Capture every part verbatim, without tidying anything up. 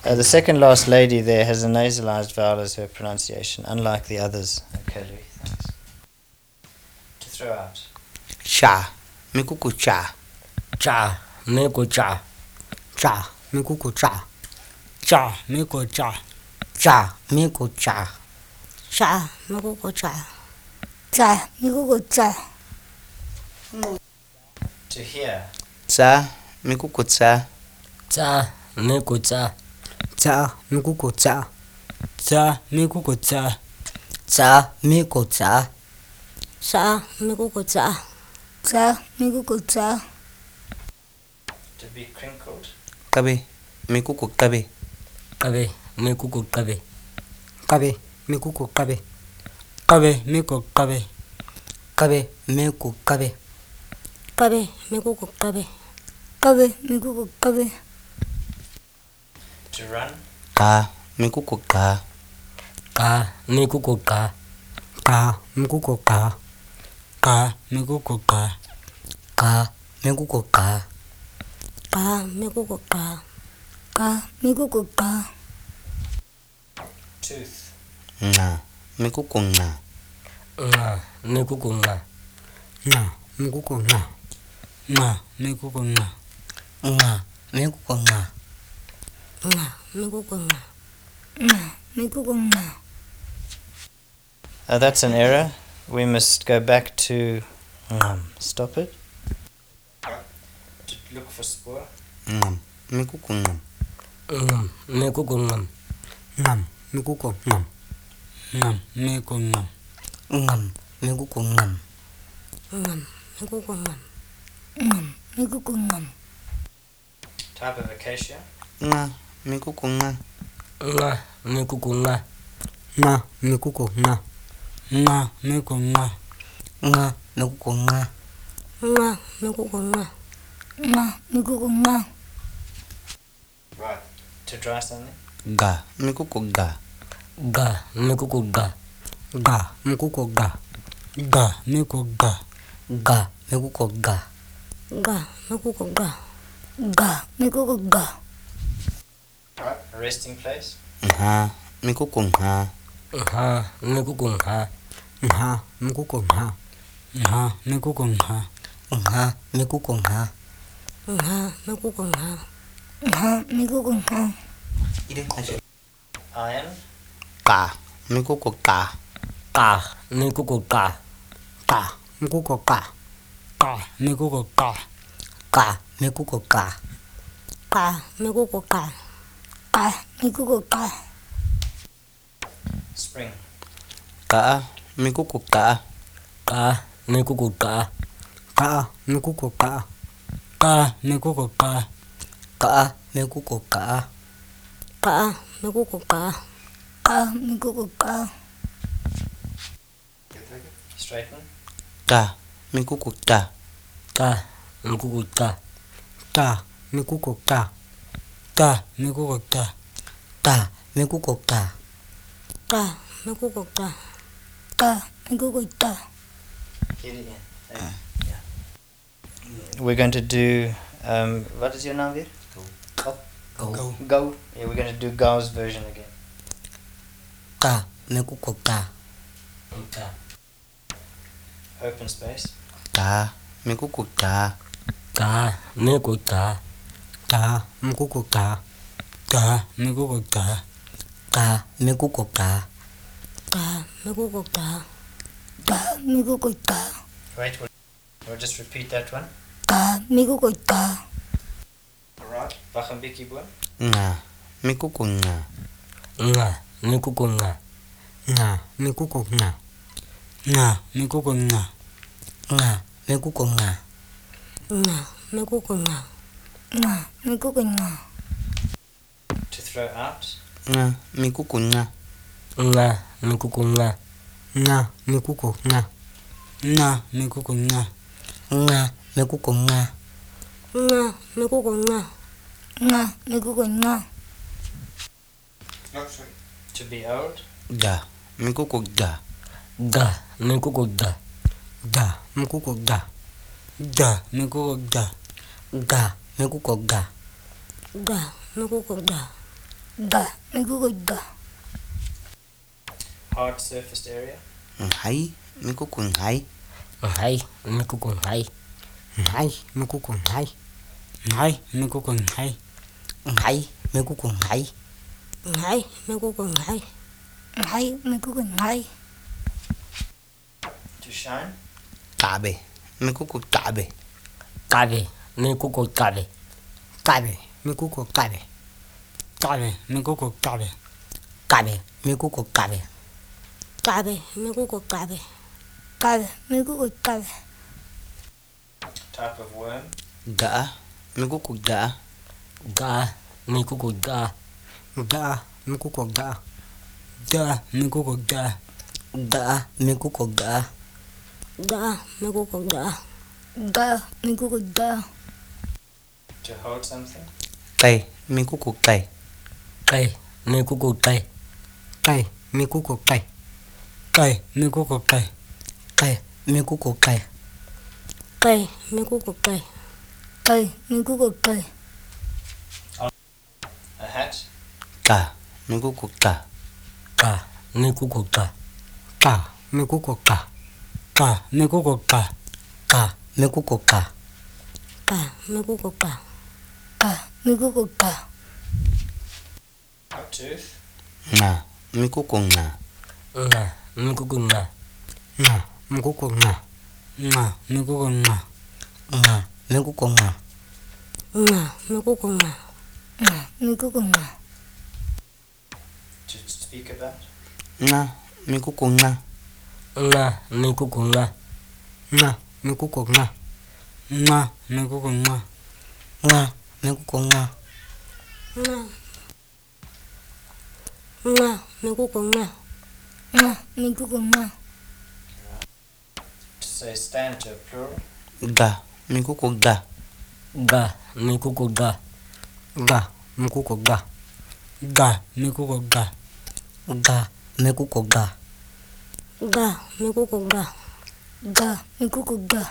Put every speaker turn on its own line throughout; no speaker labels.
Uh, the second last lady there has a nasalized vowel as her pronunciation, unlike the others. Okay, Louis, thanks. To throw out.
Cha, mikuku cha.
Cha, miko cha.
Cha, mikuku cha.
Cha, miko cha.
Cha, miku cha.
Cha, mikuku cha. Cha, mikuku cha.
To hear.
Cha, mikuku cha.
Cha, miko cha.
Cha, mikuku cha.
Cha, miko cha.
Cha, miku cha.
Cha, mikuku cha. Cha, mikuku cha.
To be crinkled.
Kabe, mikuku kabe.
Kabe, miko kabe.
Kabe, mikuku kabe.
Kabe, miko kabe.
Kabe, miku kabe.
Kabe, mikuku kabe. Kabe, mikuku kabe.
To run.
Ka, mikuku ka.
Ka, miko ka.
Ka, mikuku ka.
Ka, miko ka.
Ka, mikuku ka.
Ka, mikuku ka. Ka, mikuku ka.
Tooth.
Nga, mikuku nga.
Nga, miko nga.
Nga, mikuku nga.
Nga, miko nga.
Nga, mikuku nga.
Nga, mikuku nga. Nga, mikuku nga.
Uh, that's an error. We must go back to ngam. Stop it. To look for spoor.
Ngam, mikuku ngam.
Ngam, miko ngam.
Ngam, mikuku ngam.
Ngam, miko ngam.
Ngam, mikuku ngam.
Ngam, mikuku ngam. Ngam, mikuku ngam.
Type of acacia.
Nga, mikuku nga.
Nga, miko nga.
Nga, mikuku nga.
Nga, miko nga.
Nga, mikuku nga.
Nga, mikuku nga. Nga, mikuku nga.
Right. To dry something.
Ga, mikuku ga.
Ga, miko ga.
Ga, mikuku ga.
Ga, miko ga.
Ga, mikuku ga.
Ga, mikuku ga. Ga, mikuku ga.
Right. A resting place.
Nga, mikuku nga.
Nga, miko nga.
Nga, mikuku nga.
Nga, miko nga.
Nga, mikuku nga.
Nga, mikuku nga. Nga, mikuku nga.
Iron.
Ka, mikuku ka.
Ka, miko ka.
Ka, mikuku ka.
Ka, miko ka.
Ka, mikuku ka.
Ka, mikuku ka. Ka, mikuku ka.
Spring.
Ka, mikuku ka.
Ka, miko ka.
Ka, mikuku ka.
Ka, miko ka.
Ka, mikuku ka.
Ka, mikuku ka. Ka, mikuku ka.
Straighten.
Ka, mikuku ka.
Ka, miko ka.
Ka, mikuku ka.
Ka, miko ka.
Ka, mikuku ka.
Ka, mikuku ka. Ka, mikuku ka.
Hit it in. There. Yeah. We're going to do. Um, what is your name here? Go.
Go.
Go. Yeah, we're going to do Gao's version again.
Ka, mikuku ka.
Ka,
Open space.
Ka, mikuku ka.
ka, miko ka.
Ka, mikuku ka.
Ka, miko ka.
Ka, mikuku ka.
Ka, mikuku ka. Ka, mikuku ka.
Wait, we'll, we'll just repeat that one.
Ka, mikuku ka.
Alright. Wachambiki boy.
Nga, mikuku nga.
Nga, miko nga.
Nga, mikuku nga.
Nga, miko nga.
Nga, mikuku nga.
Nga, mikuku nga. Nga, mikuku nga.
To throw out.
Nga, mikuku nga.
Nga, miko nga.
Nga, mikuku nga.
Nga, miko nga.
Nga, mikuku nga.
Nga, mikuku nga. Nga, mikuku nga.
To be old.
Ga, mikuku ga.
Ga, miko ga.
Ga, mikuku ga.
Ga, miko ga.
Ga, mikuku ga.
Ga, mikuku ga. Da, mikuko da.
Hard surfaced area.
Ngai, mikuko ngai.
Ngai, mikuko ngai.
Ngai, mikuko ngai.
Ngai, mikuko ngai.
Ngai, mikuko ngai.
Ngai, mikuko ngai. Ngai, mikuko ngai.
To shine.
Tabe, mikuko tabe.
Tabe, mikuko tabe.
Tabe, mikuko tabe.
Tabe, mikuko tabe.
Tabe, mikuko tabe.
Tabe, mikuko tabe. Tabe, mikuko tabe.
Type of worm.
Da, mikuko da.
Da, mikuko da.
Da, mikuko da.
Da, mikuko da.
Da, mikuko da.
Da, mikuko da. Da, mikuko da.
To hold something.
Cây, mikuko cây.
Cây, mikuko cây.
Cây, mikuko cây.
Cây, mikuko cây.
Cây, mikuko cây.
Cây, mikuko cây. Cây, mikuko cây.
A hat.
Cả, mikuko cả.
Cả, mikuko cả.
Cả, mikuko cả.
Cả, mikuko cả.
Cả, mikuko cả.
Cả, mikuko cả. Cả, mikuko cả.
A tooth.
Ngà, mikuko ngà.
Ngà, mikuko ngà.
Ngà, mikuko ngà.
Ngà, mikuko ngà.
Ngà, mikuko ngà.
Nga, mikuko nga. Nga, mikuko nga.
To speak about.
Ngà, mikuko ngà.
Ngà, mikuko ngà.
Ngà, mikuko ngà.
Ngà, mikuko ngà.
Ngà, mikuko ngà.
Nga. Nga, mikuko nga. Nga, mikuko nga.
To say stand to a plural.
Gà, mikuko gà.
Gà, mikuko gà.
Gà, mikuko gà.
Gà, mikuko gà.
Gà, mikuko gà.
Ga, mikuko ga. Ga, mikuko ga.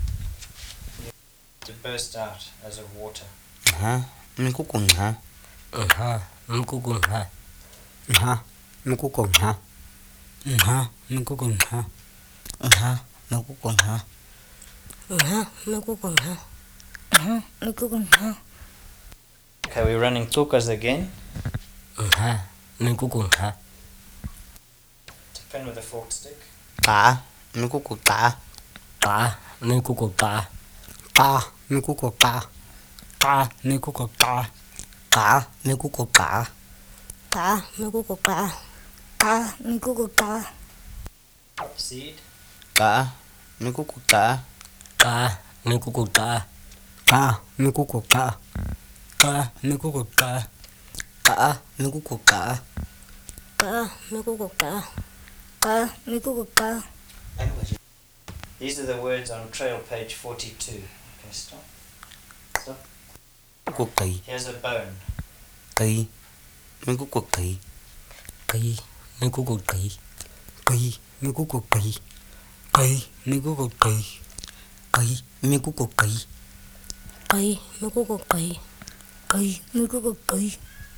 To burst out as of water.
Hả, mikuko ngà.
Ngà, mikuko ngà.
Ngà, mikuko ngà.
Ngà, mikuko ngà.
Ngà, mikuko ngà.
Nga, mikuko nga. Nga, mikuko nga.
Okay, we're running tukas again.
Ngà, mikuko ngà.
To pin with a forked stick.
Tả, mikuko tả.
Tả, mikuko tả.
Tả, mikuko tả.
Tả, mikuko tả.
Tả, mikuko tả.
Ka, mikuko ka. Ka, mikuko ka.
Seed.
Tả, mikuko tả.
Tả, mikuko tả.
Tả, mikuko tả.
Tả, mikuko tả.
Tả, mikuko tả.
Ka, mikuko ka. Ka, mikuko ka.
These are the words on trail page forty-two. Okay, stop. Stop.
Mikuko kỳ.
Here's a bone.
Kỳ. Mikuko kỳ.
Kỳ, mikuko kỳ.
Kỳ, mikuko kỳ.
Kỳ, mikuko kỳ.
Kỳ, mikuko kỳ.
Kai, mikuko kai. Kai, mikuko kai.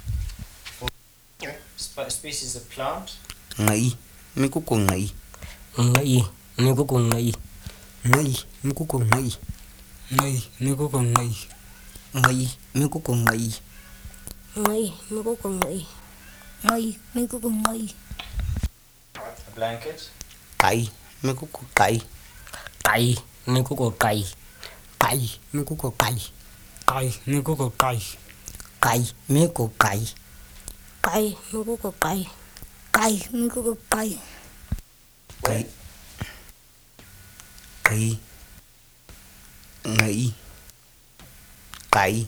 Sp- species of plant.
Nghĩ, mikuko nghĩ.
Nghĩ, mikuko nghĩ.
Nghĩ, mikuko nghĩ.
Nghĩ, mikuko nghĩ.
Nghĩ, mikuko nghĩ.
Ngai, mikuko ngai. Ngai, mikuko ngai.
A blanket.
Cậy, mikuko cậy.
Cày, mikuko cày.
Cậy, mikuko cậy.
Cày, mikuko cày.
Cậy, mikuko cậy.
Kai, mikuko kai. Kai, mikuko kai.
Kỳ. Kỳ. Nghĩ. Cậy.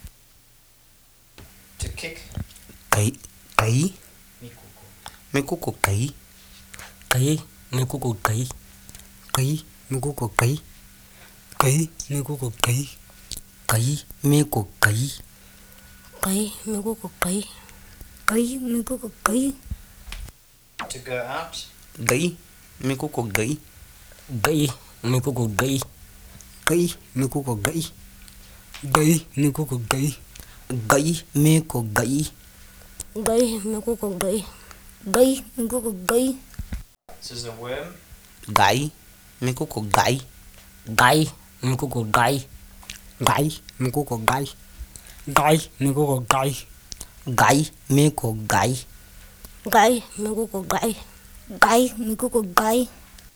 To kick.
Kỹ. Kỹ.
Mikuko.
Mikuko kỹ.
Kỹ, mikuko kỹ.
Kỹ, mikuko kỹ.
Kỹ, mikuko kỹ.
Kỹ, mikuko kỹ.
Kai, mikuko kai. Kai, mikuko kai.
To go out.
Gỉ, mikuko gỉ.
Gỉ, mikuko gỉ.
Gỉ, mikuko gỉ.
Gỉ, mikuko gỉ.
Gỉ, mikuko gỉ.
Gay, me kuko gay. Gay, me kuko gay.
This is a worm.
Gãy. Me kuko gãy.
Gãy. Me kuko gãy.
Gãy. Me kuko gãy.
Gãy. Me kuko gãy.
Gãy. Me kuko gãy.
Gay, me kuko gay. Gay, me kuko gay.